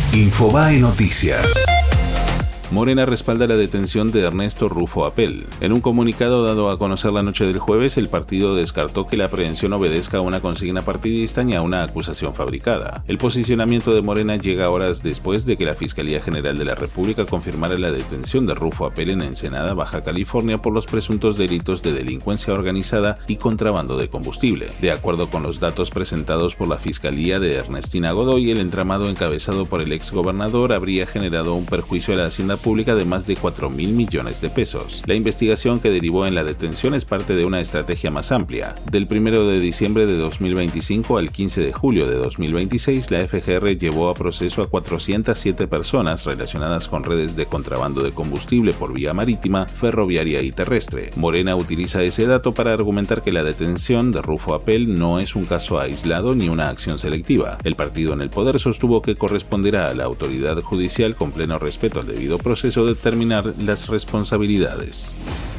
Infobae Noticias. Morena respalda la detención de Ernesto Rufo Apel. En un comunicado dado a conocer la noche del jueves, el partido descartó que la aprehensión obedezca a una consigna partidista ni a una acusación fabricada. El posicionamiento de Morena llega horas después de que la Fiscalía General de la República confirmara la detención de Rufo Apel en Ensenada, Baja California, por los presuntos delitos de delincuencia organizada y contrabando de combustible. De acuerdo con los datos presentados por la Fiscalía de Ernestina Godoy, el entramado encabezado por el exgobernador habría generado un perjuicio a la Hacienda Pública de más de 4.000 millones de pesos. La investigación que derivó en la detención es parte de una estrategia más amplia. Del 1 de diciembre de 2025 al 15 de julio de 2026, la FGR llevó a proceso a 407 personas relacionadas con redes de contrabando de combustible por vía marítima, ferroviaria y terrestre. Morena utiliza ese dato para argumentar que la detención de Rufo Apel no es un caso aislado ni una acción selectiva. El partido en el poder sostuvo que corresponderá a la autoridad judicial, con pleno respeto al debido proceso, de determinar las responsabilidades.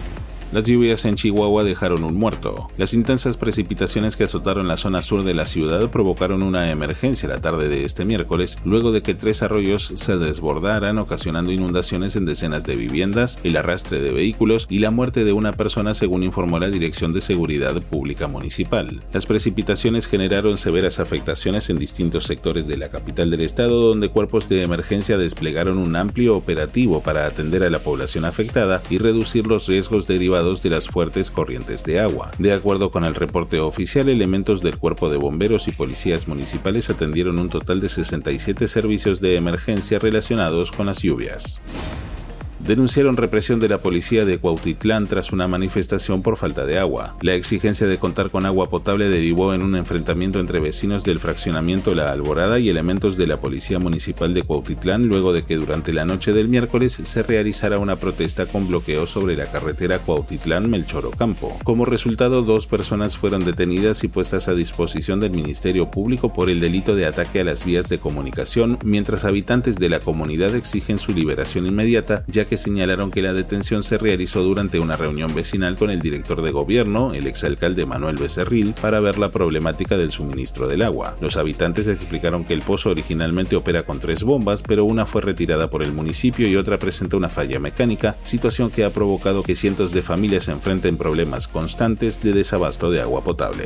Las lluvias en Chihuahua dejaron un muerto. Las intensas precipitaciones que azotaron la zona sur de la ciudad provocaron una emergencia la tarde de este miércoles, luego de que 3 arroyos se desbordaran, ocasionando inundaciones en decenas de viviendas, el arrastre de vehículos y la muerte de una persona, según informó la Dirección de Seguridad Pública Municipal. Las precipitaciones generaron severas afectaciones en distintos sectores de la capital del estado, donde cuerpos de emergencia desplegaron un amplio operativo para atender a la población afectada y reducir los riesgos derivados de las fuertes corrientes de agua. De acuerdo con el reporte oficial, elementos del Cuerpo de Bomberos y policías municipales atendieron un total de 67 servicios de emergencia relacionados con las lluvias. Denunciaron represión de la policía de Cuautitlán tras una manifestación por falta de agua. La exigencia de contar con agua potable derivó en un enfrentamiento entre vecinos del fraccionamiento La Alborada y elementos de la Policía Municipal de Cuautitlán, luego de que durante la noche del miércoles se realizara una protesta con bloqueo sobre la carretera Cuautitlán-Melchor Ocampo. Como resultado, 2 personas fueron detenidas y puestas a disposición del Ministerio Público por el delito de ataque a las vías de comunicación, mientras habitantes de la comunidad exigen su liberación inmediata, ya que señalaron que la detención se realizó durante una reunión vecinal con el director de gobierno, el exalcalde Manuel Becerril, para ver la problemática del suministro del agua. Los habitantes explicaron que el pozo originalmente opera con 3 bombas, pero una fue retirada por el municipio y otra presenta una falla mecánica, situación que ha provocado que cientos de familias enfrenten problemas constantes de desabasto de agua potable.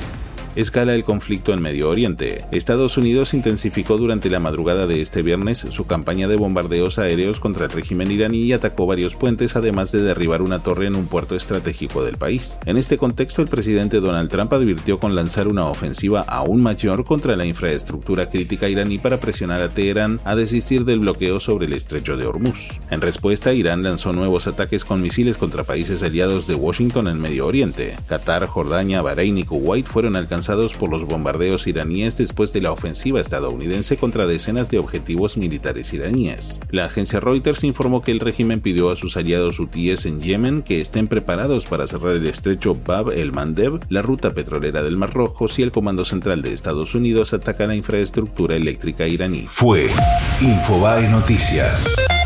Escala el conflicto en Medio Oriente. Estados Unidos intensificó durante la madrugada de este viernes su campaña de bombardeos aéreos contra el régimen iraní y atacó varios puentes, además de derribar una torre en un puerto estratégico del país. En este contexto, el presidente Donald Trump advirtió con lanzar una ofensiva aún mayor contra la infraestructura crítica iraní para presionar a Teherán a desistir del bloqueo sobre el estrecho de Hormuz. En respuesta, Irán lanzó nuevos ataques con misiles contra países aliados de Washington en Medio Oriente. Qatar, Jordania, Bahrein y Kuwait fueron alcanzados por los bombardeos iraníes después de la ofensiva estadounidense contra decenas de objetivos militares iraníes. La agencia Reuters informó que el régimen pidió a sus aliados hutíes en Yemen que estén preparados para cerrar el estrecho Bab el-Mandeb, la ruta petrolera del Mar Rojo, si el Comando Central de Estados Unidos ataca la infraestructura eléctrica iraní. Fue Infobae Noticias.